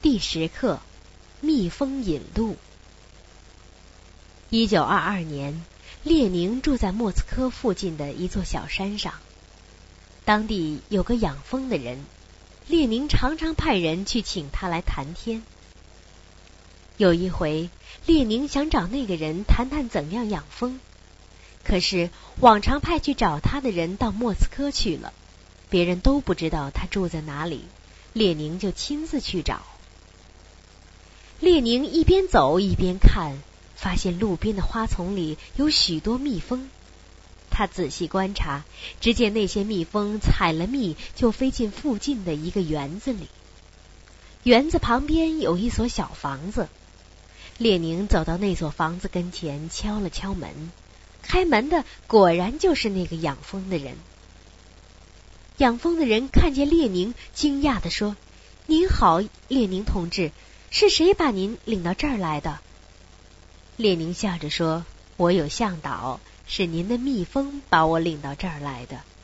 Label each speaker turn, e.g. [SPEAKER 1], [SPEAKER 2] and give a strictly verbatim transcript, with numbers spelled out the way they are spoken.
[SPEAKER 1] 第十课，蜜蜂引路。一九二二年，列宁住在莫斯科附近的一座小山上。当地有个养蜂的人，列宁常常派人去请他来谈天。有一回，列宁想找那个人谈谈怎样养蜂，可是往常派去找他的人到莫斯科去了，别人都不知道他住在哪里，列宁就亲自去找。列宁一边走一边看，发现路边的花丛里有许多蜜蜂。他仔细观察，只见那些蜜蜂采了蜜就飞进附近的一个园子里。园子旁边有一所小房子。列宁走到那所房子跟前，敲了敲门。开门的果然就是那个养蜂的人。养蜂的人看见列宁，惊讶地说：“您好，列宁同志，是谁把您领到这儿来的？”列宁笑着说：“我有向导，是您的蜜蜂把我领到这儿来的。”